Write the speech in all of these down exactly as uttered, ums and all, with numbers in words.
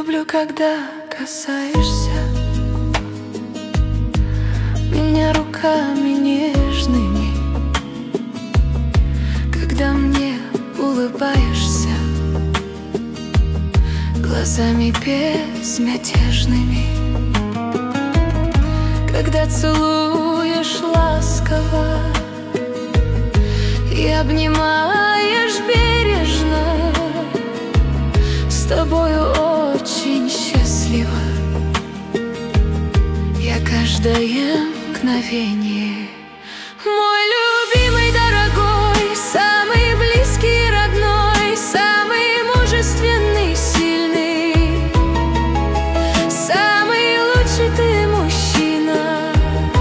Люблю, когда касаешься меня руками нежными, когда мне улыбаешься глазами безмятежными, когда целуешь ласково и обнимаешь бережно. С тобою очень счастлива я каждое мгновение. Мой любимый, дорогой, самый близкий, родной, самый мужественный, сильный, самый лучший ты мужчина.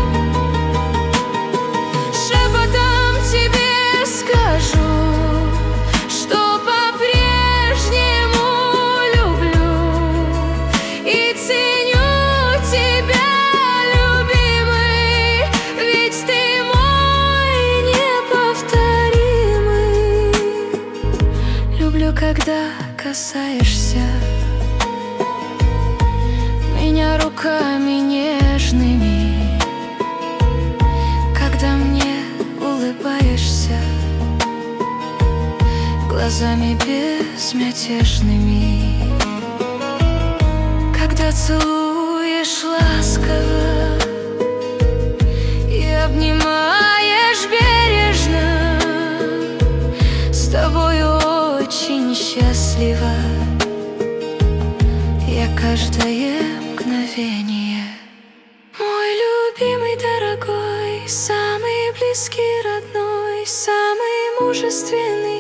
Шепотом тебе скажу, что по-прежнему люблю и ценю тебя, любимый, ведь ты мой неповторимый. Люблю, когда касаешься меня руками нежными, когда мне улыбаешься глазами безмятежными, когда целуешь ласково и обнимаешь бережно. С тобою очень счастлива я каждое мгновение. Мой любимый, дорогой, самый близкий, родной, самый мужественный,